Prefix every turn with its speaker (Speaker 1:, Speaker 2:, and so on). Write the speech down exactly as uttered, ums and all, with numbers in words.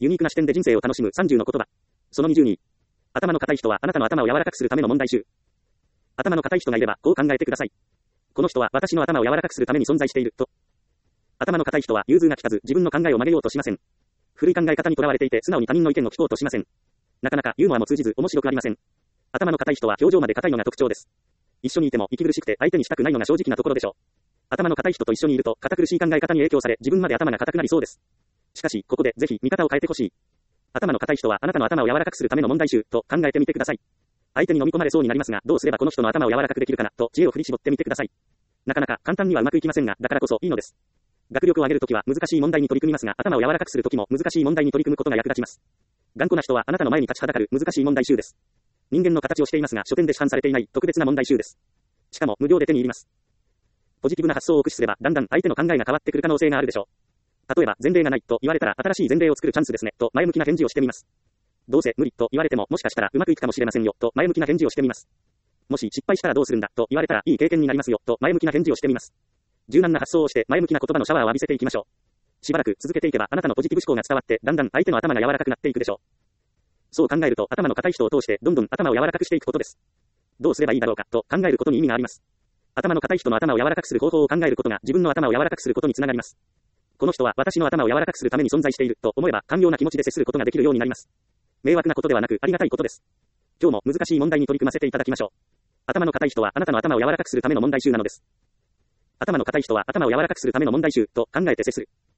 Speaker 1: ユニークな視点で人生を楽しむさんじゅうの言葉。そのにじゅうに。頭の固い人はあなたの頭を柔らかくするための問題集。頭の固い人がいれば、こう考えてください。この人は私の頭を柔らかくするために存在している、と。頭の固い人は融通が利かず自分の考えを曲げようとしません。古い考え方にとらわれていて素直に他人の意見を聞こうとしません。なかなかユーモアも通じず面白くありません。頭の固い人は表情まで固いのが特徴です。一緒にいても息苦しくて相手にしたくないのが正直なところでしょう。頭の固い人と一緒にいると堅苦しい考え方に影響され自分まで頭が固くなりそうです。しかし、ここでぜひ見方を変えてほしい。頭の固い人はあなたの頭を柔らかくするための問題集と考えてみてください。相手に飲み込まれそうになりますが、どうすればこの人の頭を柔らかくできるかなと知恵を振り絞ってみてください。なかなか簡単にはうまくいきませんが、だからこそいいのです。学力を上げるときは難しい問題に取り組みますが、頭を柔らかくするときも難しい問題に取り組むことが役立ちます。頑固な人はあなたの前に立ちはだかる難しい問題集です。人間の形をしていますが、書店で市販されていない特別な問題集です。しかも無料で手に入ります。ポジティブな発想を駆使すれば、だんだん相手の考えが変わってくる可能性があるでしょう。例えば、前例がないと言われたら新しい前例を作るチャンスですね、と前向きな返事をしてみます。どうせ無理と言われてももしかしたらうまくいくかもしれませんよ、と前向きな返事をしてみます。もし失敗したらどうするんだと言われたらいい経験になりますよ、と前向きな返事をしてみます。柔軟な発想をして前向きな言葉のシャワーを浴びせていきましょう。しばらく続けていけばあなたのポジティブ思考が伝わって、だんだん相手の頭が柔らかくなっていくでしょう。そう考えると頭の固い人を通してどんどん頭を柔らかくしていくことです。どうすればいいだろうかと考えることに意味があります。頭の固い人の頭を柔らかくする方法を考えることが自分の頭を柔らかくすることにつながります。この人は私の頭を柔らかくするために存在していると思えば寛容な気持ちで接することができるようになります。迷惑なことではなくありがたいことです。今日も難しい問題に取り組ませていただきましょう。頭の固い人はあなたの頭を柔らかくするための問題集なのです。頭の固い人は頭を柔らかくするための問題集と考えて接する。